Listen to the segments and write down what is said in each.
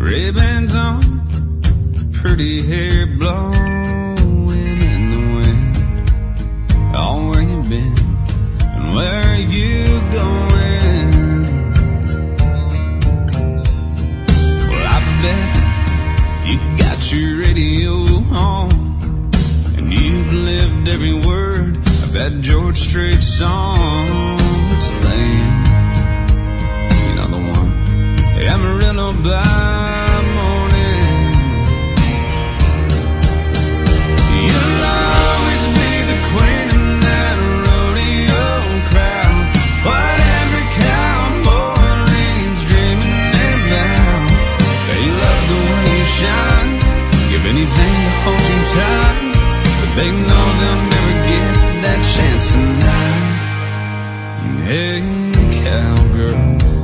Ray-Bans on, pretty hair blowing in the wind. Oh, where you been and where are you going? Well, I bet you got your radio on and you've lived every word of that George Strait song that's playing. You know the one, Amarillo by morning. You'll always be the queen in that rodeo crowd, what every cowboy leaves dreaming about. They love the way you shine, give anything to hold you tight, but they know they'll never get that chance tonight. Hey, cowgirl,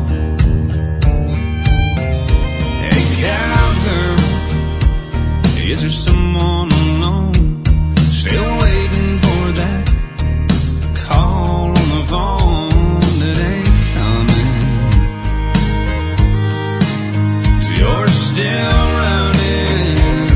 cowgirl, is there someone alone still waiting for that call on the phone that ain't coming? 'Cause you're still running.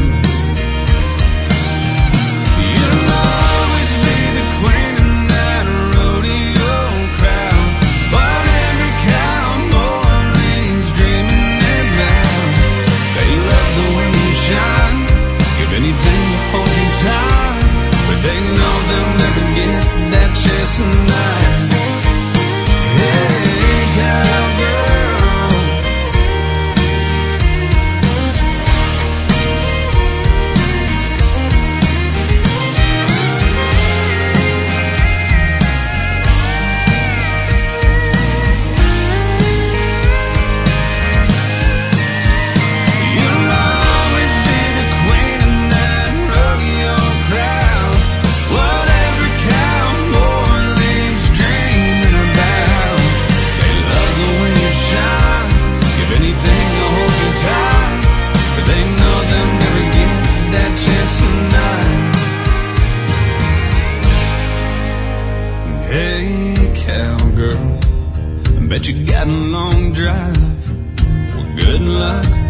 You'll always be the queen in that rodeo crowd, what every cowboy leaves dreaming about. They love the way you shine, give anything to hold you tight, but they know they'll never get that chance tonight. Hey, cowgirl, cowgirl, I bet you got a long drive. Well, good luck.